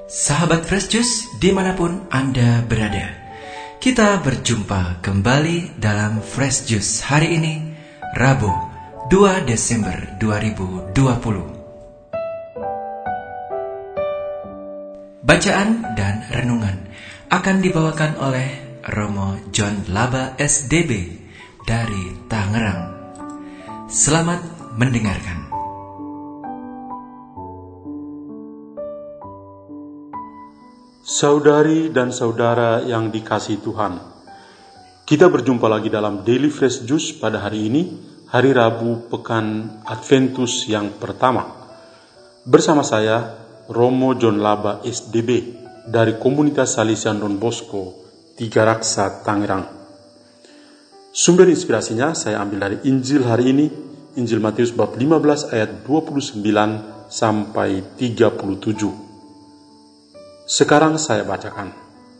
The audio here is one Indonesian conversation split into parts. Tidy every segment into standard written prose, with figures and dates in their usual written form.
Sahabat Fresh Juice dimanapun Anda berada, kita berjumpa kembali dalam Fresh Juice hari ini, Rabu 2 Desember 2020. Bacaan dan renungan akan dibawakan oleh Romo John Laba SDB dari Tangerang. Selamat mendengarkan. Saudari dan saudara yang dikasihi Tuhan, kita berjumpa lagi dalam Daily Fresh Juice pada hari ini, hari Rabu Pekan Adventus yang pertama. Bersama saya, Romo John Laba SDB dari Komunitas Salesian Don Bosco, Tiga Raksa, Tangerang. Sumber inspirasinya saya ambil dari Injil hari ini, Injil Matius bab 15 ayat 29 sampai 37. Sekarang saya bacakan.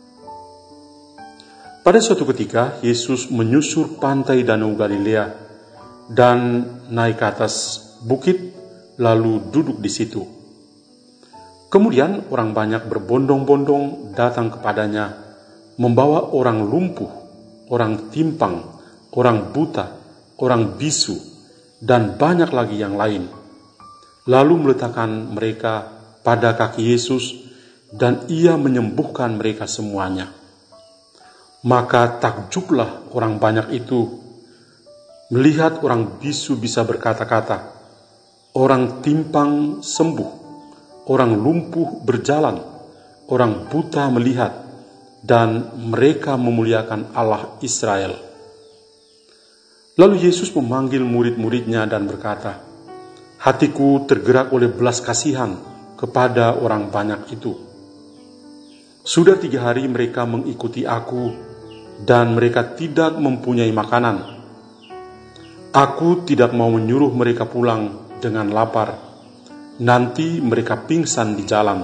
Pada suatu ketika, Yesus menyusur pantai Danau Galilea dan naik ke atas bukit, lalu duduk di situ. Kemudian orang banyak berbondong-bondong datang kepadanya, membawa orang lumpuh, orang timpang, orang buta, orang bisu, dan banyak lagi yang lain. Lalu meletakkan mereka pada kaki Yesus, dan ia menyembuhkan mereka semuanya. Maka takjublah orang banyak itu melihat orang bisu bisa berkata-kata, orang timpang sembuh, orang lumpuh berjalan, orang buta melihat, dan mereka memuliakan Allah Israel. Lalu Yesus memanggil murid-muridnya dan berkata, hatiku tergerak oleh belas kasihan kepada orang banyak itu. Sudah 3 hari mereka mengikuti aku, dan mereka tidak mempunyai makanan. Aku tidak mau menyuruh mereka pulang dengan lapar. Nanti mereka pingsan di jalan.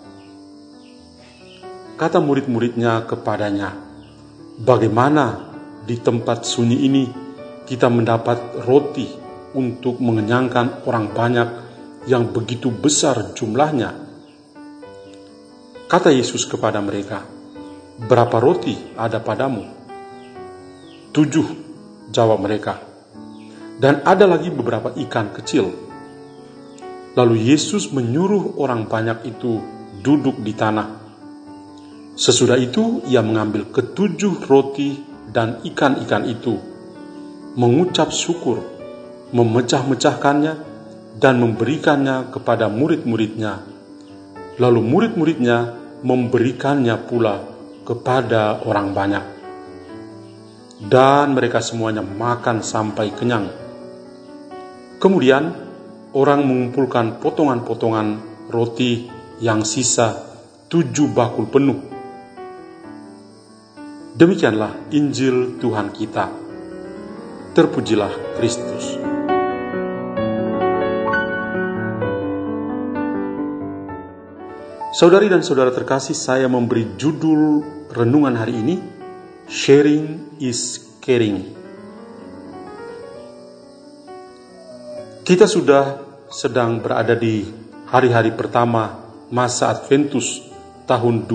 Kata murid-muridnya kepadanya, bagaimana di tempat sunyi ini kita mendapat roti untuk mengenyangkan orang banyak yang begitu besar jumlahnya? Kata Yesus kepada mereka, berapa roti ada padamu? 7, jawab mereka. Dan ada lagi beberapa ikan kecil. Lalu Yesus menyuruh orang banyak itu duduk di tanah. Sesudah itu ia mengambil ke-7 roti dan ikan-ikan itu, mengucap syukur, memecah-mecahkannya, dan memberikannya kepada murid-muridnya. Lalu murid-muridnya memberikannya pula kepada orang banyak. Dan mereka semuanya makan sampai kenyang. Kemudian orang mengumpulkan potongan-potongan roti yang sisa 7 bakul penuh. Demikianlah Injil Tuhan kita. Terpujilah Kristus. Saudari dan saudara terkasih, saya memberi judul renungan hari ini, Sharing is Caring. Kita sudah sedang berada di hari-hari pertama masa Adventus tahun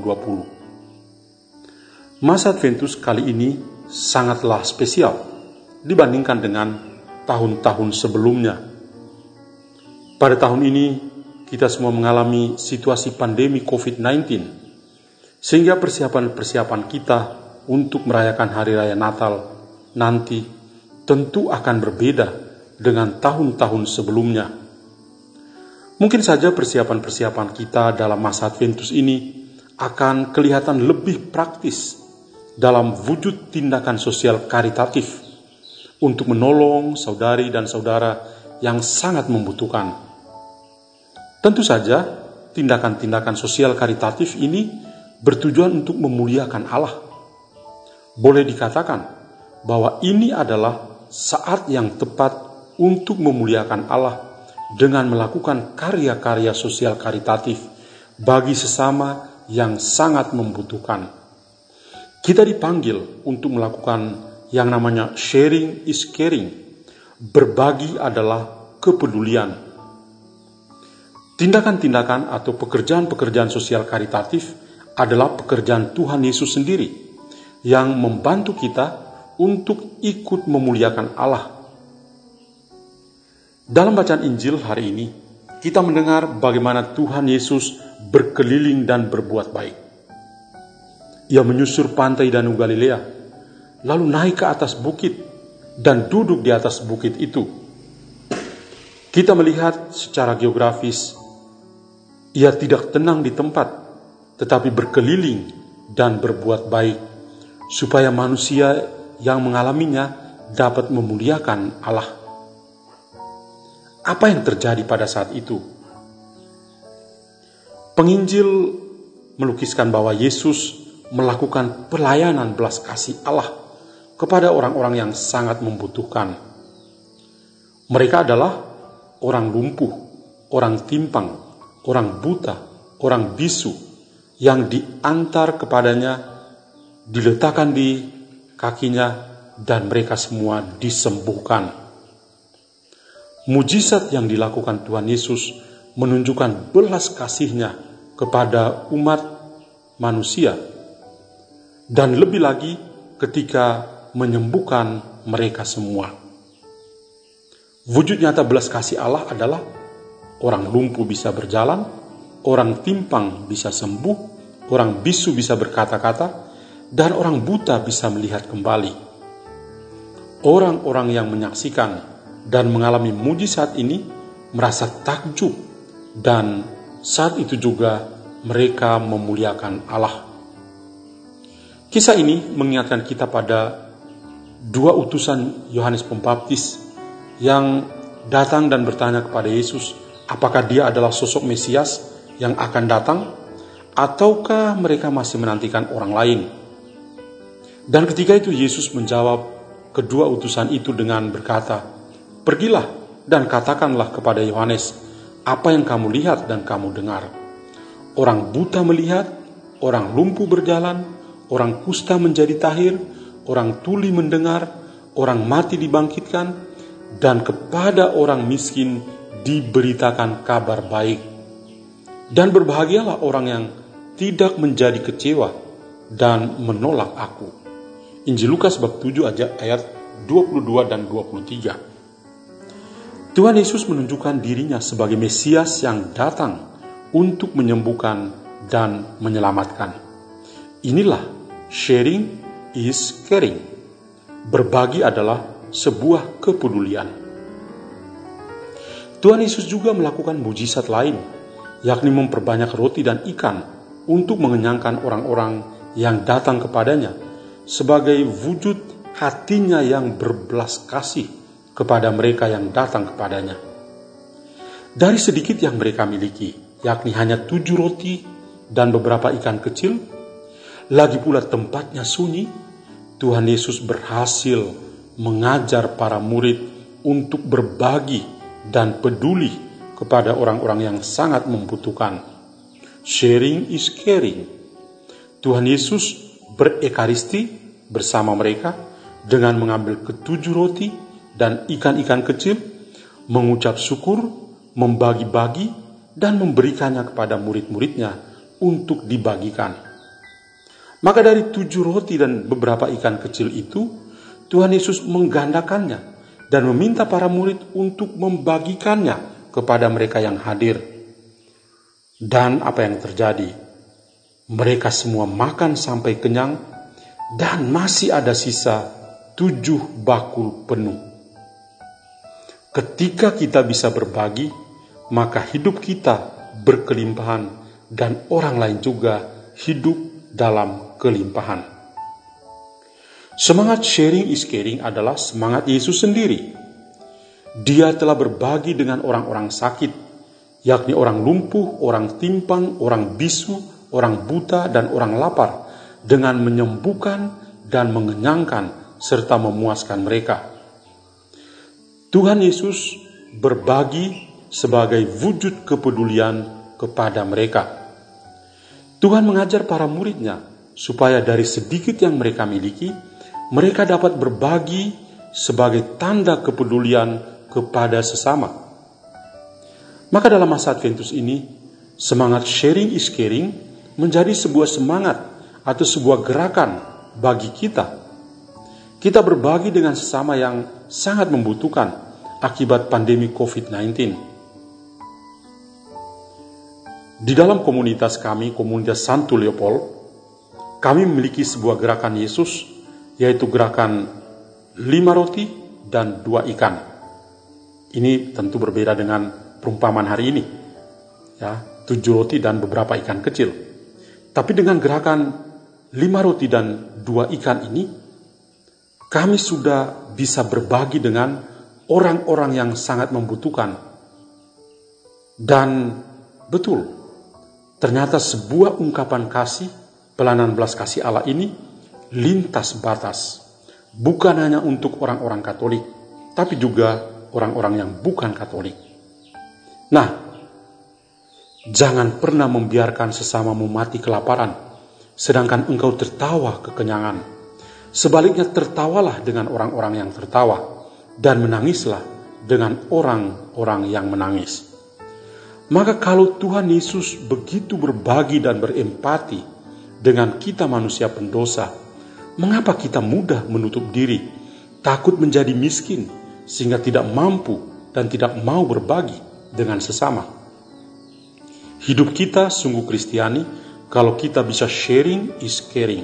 2020. Masa Adventus kali ini sangatlah spesial dibandingkan dengan tahun-tahun sebelumnya. Pada tahun ini, kita semua mengalami situasi pandemi COVID-19, sehingga persiapan-persiapan kita untuk merayakan Hari Raya Natal nanti tentu akan berbeda dengan tahun-tahun sebelumnya. Mungkin saja persiapan-persiapan kita dalam masa Adventus ini akan kelihatan lebih praktis dalam wujud tindakan sosial karitatif untuk menolong saudari dan saudara yang sangat membutuhkan. Tentu saja, tindakan-tindakan sosial karitatif ini bertujuan untuk memuliakan Allah. Boleh dikatakan bahwa ini adalah saat yang tepat untuk memuliakan Allah dengan melakukan karya-karya sosial karitatif bagi sesama yang sangat membutuhkan. Kita dipanggil untuk melakukan yang namanya sharing is caring. Berbagi adalah kepedulian. Tindakan-tindakan atau pekerjaan-pekerjaan sosial karitatif adalah pekerjaan Tuhan Yesus sendiri yang membantu kita untuk ikut memuliakan Allah. Dalam bacaan Injil hari ini, kita mendengar bagaimana Tuhan Yesus berkeliling dan berbuat baik. Ia menyusur pantai Danau Galilea, lalu naik ke atas bukit dan duduk di atas bukit itu. Kita melihat secara geografis, ia tidak tenang di tempat, tetapi berkeliling dan berbuat baik, supaya manusia yang mengalaminya dapat memuliakan Allah. Apa yang terjadi pada saat itu? Penginjil melukiskan bahwa Yesus melakukan pelayanan belas kasih Allah kepada orang-orang yang sangat membutuhkan. Mereka adalah orang lumpuh, orang timpang, orang buta, orang bisu yang diantar kepadanya, diletakkan di kakinya, dan mereka semua disembuhkan. Mujizat yang dilakukan Tuhan Yesus menunjukkan belas kasih-Nya kepada umat manusia, dan lebih lagi ketika menyembuhkan mereka semua. Wujud nyata belas kasih Allah adalah orang lumpuh bisa berjalan, orang timpang bisa sembuh, orang bisu bisa berkata-kata, dan orang buta bisa melihat kembali. Orang-orang yang menyaksikan dan mengalami mujizat ini merasa takjub, dan saat itu juga mereka memuliakan Allah. Kisah ini mengingatkan kita pada dua utusan Yohanes Pembaptis yang datang dan bertanya kepada Yesus, apakah dia adalah sosok Mesias yang akan datang, ataukah mereka masih menantikan orang lain? Dan ketika itu Yesus menjawab kedua utusan itu dengan berkata, "Pergilah dan katakanlah kepada Yohanes apa yang kamu lihat dan kamu dengar. Orang buta melihat, orang lumpuh berjalan, orang kusta menjadi tahir, orang tuli mendengar, orang mati dibangkitkan, dan kepada orang miskin diberitakan kabar baik. Dan berbahagialah orang yang tidak menjadi kecewa dan menolak aku." Injil Lukas bab 7 ayat 22 dan 23. Tuhan Yesus menunjukkan dirinya sebagai Mesias yang datang untuk menyembuhkan dan menyelamatkan. Inilah sharing is caring. Berbagi adalah sebuah kepedulian. Tuhan Yesus juga melakukan mujizat lain, yakni memperbanyak roti dan ikan untuk mengenyangkan orang-orang yang datang kepadanya, sebagai wujud hatinya yang berbelas kasih kepada mereka yang datang kepadanya. Dari sedikit yang mereka miliki, yakni hanya 7 roti dan beberapa ikan kecil, lagi pula tempatnya sunyi, Tuhan Yesus berhasil mengajar para murid untuk berbagi dan peduli kepada orang-orang yang sangat membutuhkan. Sharing is caring. Tuhan Yesus berekaristi bersama mereka dengan mengambil ke-7 roti dan ikan-ikan kecil, mengucap syukur, membagi-bagi, dan memberikannya kepada murid-muridnya untuk dibagikan. Maka dari 7 roti dan beberapa ikan kecil itu, Tuhan Yesus menggandakannya dan meminta para murid untuk membagikannya kepada mereka yang hadir. Dan apa yang terjadi? Mereka semua makan sampai kenyang, dan masih ada sisa 7 bakul penuh. Ketika kita bisa berbagi, maka hidup kita berkelimpahan dan orang lain juga hidup dalam kelimpahan. Semangat sharing is caring adalah semangat Yesus sendiri. Dia telah berbagi dengan orang-orang sakit, yakni orang lumpuh, orang timpang, orang bisu, orang buta, dan orang lapar, dengan menyembuhkan dan mengenyangkan serta memuaskan mereka. Tuhan Yesus berbagi sebagai wujud kepedulian kepada mereka. Tuhan mengajar para murid-Nya supaya dari sedikit yang mereka miliki, mereka dapat berbagi sebagai tanda kepedulian kepada sesama. Maka dalam masa Adventus ini, semangat sharing is caring menjadi sebuah semangat atau sebuah gerakan bagi kita. Kita berbagi dengan sesama yang sangat membutuhkan akibat pandemi COVID-19. Di dalam komunitas kami, komunitas Santo Leopold, kami memiliki sebuah gerakan Yesus, yaitu gerakan 5 roti dan 2 ikan. Ini tentu berbeda dengan perumpamaan hari ini, ya, 7 roti dan beberapa ikan kecil. Tapi dengan gerakan 5 roti dan 2 ikan ini, kami sudah bisa berbagi dengan orang-orang yang sangat membutuhkan. Dan betul, ternyata sebuah ungkapan kasih, pelayanan belas kasih Allah ini lintas batas. Bukan hanya untuk orang-orang Katolik, tapi juga orang-orang yang bukan Katolik. Nah, jangan pernah membiarkan sesamamu mati kelaparan, sedangkan engkau tertawa kekenyangan. Sebaliknya tertawalah dengan orang-orang yang tertawa, dan menangislah dengan orang-orang yang menangis. Maka kalau Tuhan Yesus begitu berbagi dan berempati dengan kita manusia pendosa, mengapa kita mudah menutup diri, takut menjadi miskin, sehingga tidak mampu dan tidak mau berbagi dengan sesama? Hidup kita sungguh Kristiani kalau kita bisa sharing is caring.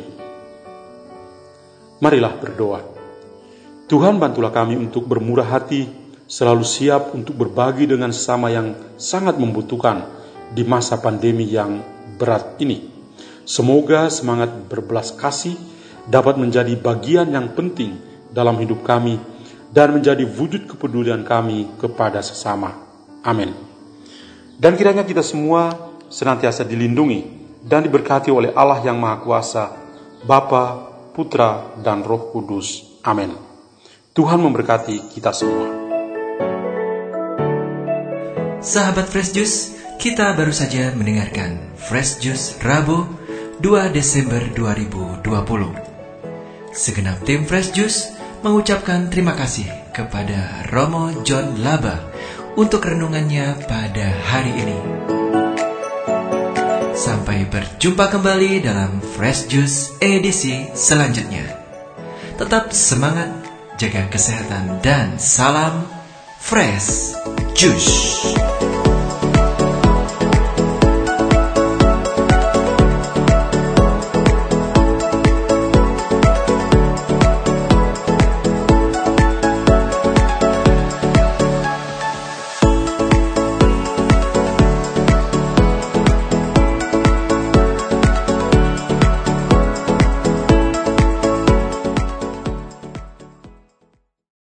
Marilah berdoa. Tuhan, bantulah kami untuk bermurah hati, selalu siap untuk berbagi dengan sesama yang sangat membutuhkan di masa pandemi yang berat ini. Semoga semangat berbelas kasih dapat menjadi bagian yang penting dalam hidup kami dan menjadi wujud kepedulian kami kepada sesama. Amin. Dan kiranya kita semua senantiasa dilindungi dan diberkati oleh Allah yang Maha Kuasa, Bapa, Putra, dan Roh Kudus. Amin. Tuhan memberkati kita semua. Sahabat Fresh Juice, kita baru saja mendengarkan Fresh Juice Rabu 2 Desember 2020. Segenap tim Fresh Juice mengucapkan terima kasih kepada Romo John Laba untuk renungannya pada hari ini. Sampai berjumpa kembali dalam Fresh Juice edisi selanjutnya. Tetap semangat, jaga kesehatan, dan salam Fresh Juice.